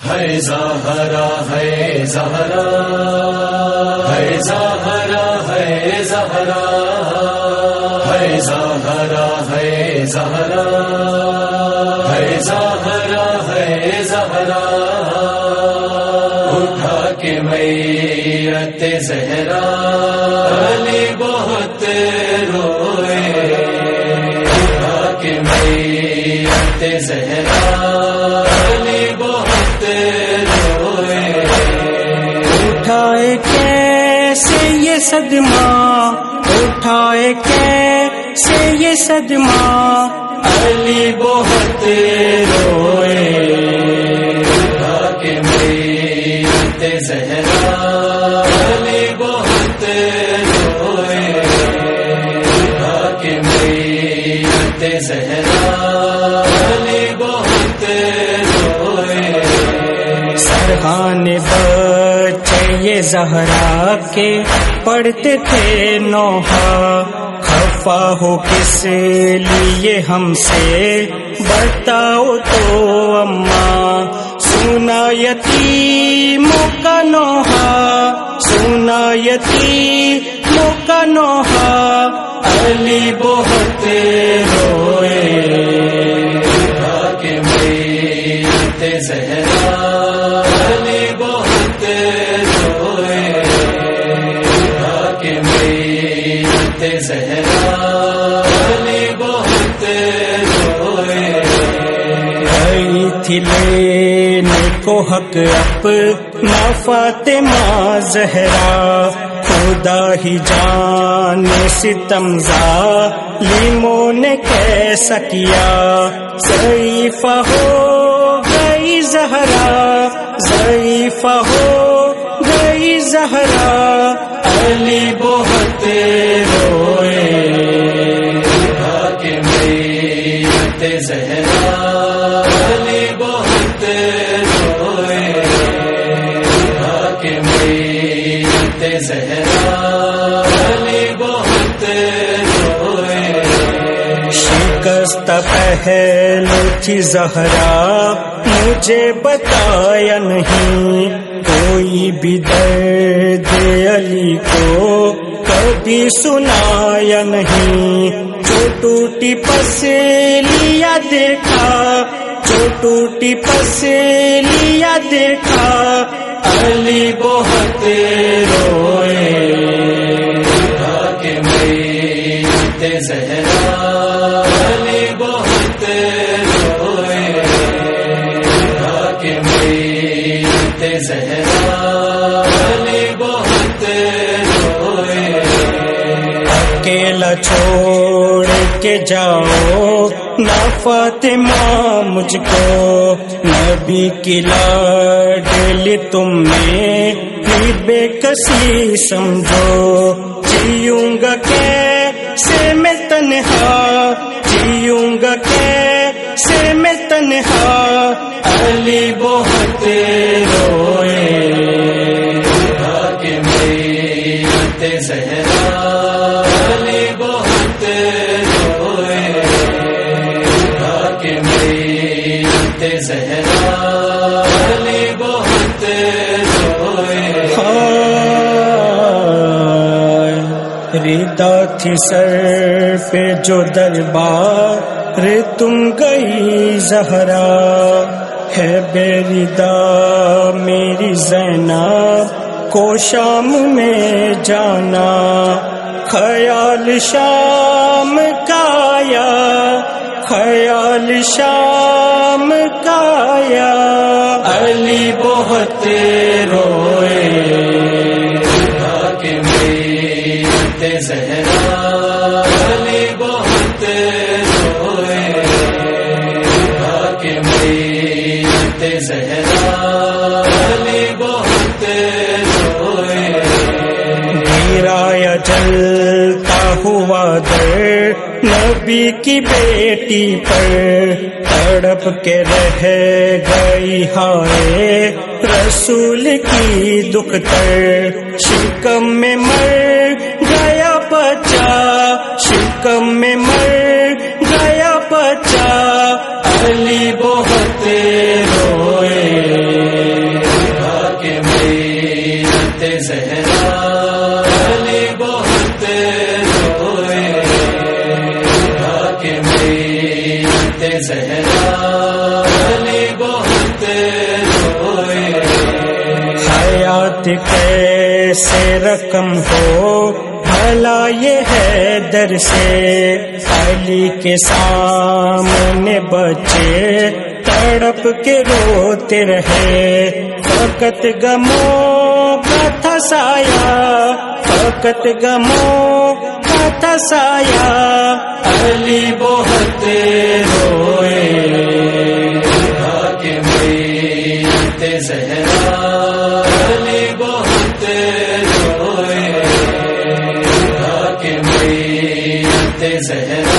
ہے زہرا ہے زہرا ہے زہرا ہے زہرا ہے زہرا ہے زہرا ہے زہرا ہے زہرا اٹھا کے میت زہرا علی بہت روئے اٹھا کے میت زہرا علی بہت روئے اٹھائے کیسے یہ صدمہ اٹھائے کیسے یہ صدمہ علی بہت روئے اٹھا کے میت زہرا علی بہت روئے اٹھا کے میت زہرا علی بہت روئے سرحان بچے یہ زہرا کے پڑھتے تھے نوحہ خفا ہو کس لیے ہم سے بتاؤ تو اماں سنا یتیموں کا نوحہ سنا یتیموں کا نوحہ علی بہت روئے اٹھا کے میت زہرا علی بہت روئے اٹھا کے میت زہرا علی بہت روئے آئی تھی لینے کو حق اپنا فاطمہ زہرا خدا ہی جانے ستم ظالموں نے کیسا کیا ضعیفہ ہو گئی زہرا ضعیفہ ہو گئی زہرا علی بہت روئے اٹھا کے میت زہرا علی بہت روئے اٹھا کے میت زہرا علی بہت روئے شکست پہلو تھی زہرا مجھے بتایا نہیں کوئی بھی درد علی کو کبھی سنایا نہیں جو ٹوٹی پسلیاں دیکھا جو ٹوٹی پسلیاں دیکھا علی بہت روئے اٹھا کے میت زہرا علی بہت روئے اٹھا کے میت زہرا علی بہت روئے اکیلا چھوڑ کے جاؤ نہ فاطمہ مجھ کو نبی کی لاڈلی تم نے بھی بے کسی سمجھو جیوں گا کیسے میں تنہا جیوں گا کیسے میں تنہا علی بہت روئے اٹھا کے میت زہرا علی بہت روئے اٹھا کے میت زہرا علی بہت روئے ردا تھی سر پہ جو دربار تم گئی زہرا ہے بے ردا میری زینب کو شام میں جانا خیال شام کا آیا خیال شام کا آیا علی بہت روئے اٹھا کے میت زہرا علی بہت روئے اٹھا کے میت زہرا علی بہت روئے گرایا جلتا ہوا در نبی کی بیٹی پر تڑپ کے رہ گئی ہائے رسول کی دختر شکم میں مر گیا بچہ شکم میں مر گیا بچہ علی بہت روئے زہرا علی بہت روئے کہ میت زہرا علی بہت روئے حیات کیسے رقم ہو بھلا یہ ہے در سے علی کے سامنے بچے تڑپ کے روتے رہے فقط غموں کا تھا سایہ فقط غموں کا تھا سایہ علی بہت روئے کہ میت زہرا علی بہت روئے کہ میت زہرا